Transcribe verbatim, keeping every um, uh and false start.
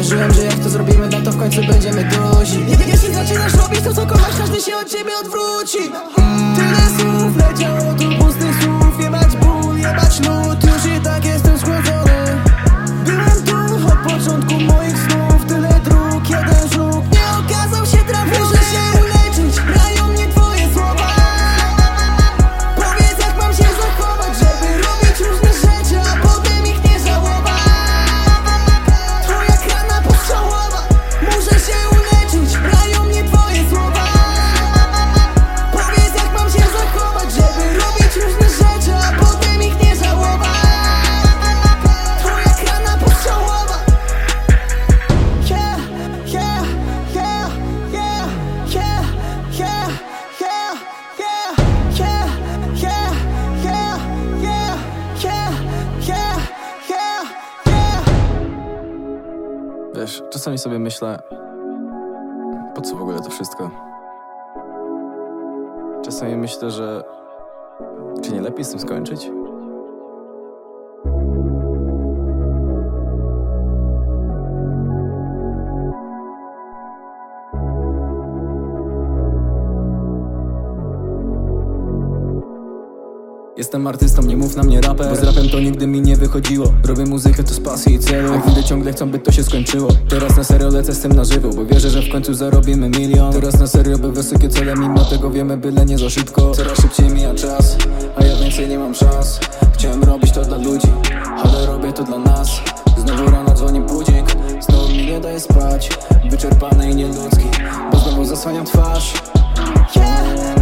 wierzyłem, że jak to zrobimy, no to w końcu będziemy duzi. Jeśli zaczynasz robić to, co kochasz, każdy się od ciebie odwróci. Tyle słów leciało tu, pustych słów. Jebać ból, jebać lód, już i tak jestem schłodzony. Byłem tu od początku moich snów. Tyle dróg, jeden żółk nie okazał się trafiony. Muszę się uleczyć, grają mnie twoje słowa. Powiedz, jak mam się zachować, żeby robić różne rzeczy, a potem ich nie żałować. Twoja krana postrzałowa. Muszę się uleczyć, grają mnie twoje słowa. Powiedz, jak mam się zachować, żeby robić różne rzeczy, a potem ich nie żałować. Twoja krana postrzałowa. Yeah, yeah, yeah, yeah, yeah, yeah, yeah, yeah, yeah, yeah, yeah, yeah, yeah, yeah, yeah, yeah. Wiesz, czasami sobie myślę, po co w ogóle to wszystko? Czasami myślę, że czy nie lepiej z tym skończyć? Jestem artystą, nie mów na mnie raper, bo z rapem to nigdy mi nie wychodziło. Robię muzykę to z pasji i celu, a gdy ciągle chcą, by to się skończyło. Teraz na serio lecę z tym na żywo, bo wierzę, że w końcu zarobimy milion. Teraz na serio, by wysokie cele, mimo tego wiemy, byle nie za szybko. Coraz szybciej mija czas, a ja więcej nie mam szans. Chciałem robić to dla ludzi, ale robię to dla nas. Znowu rano dzwoni budzik, znowu mi nie daje spać. Wyczerpany i nieludzki, bo znowu zasłaniam twarz. Yeah.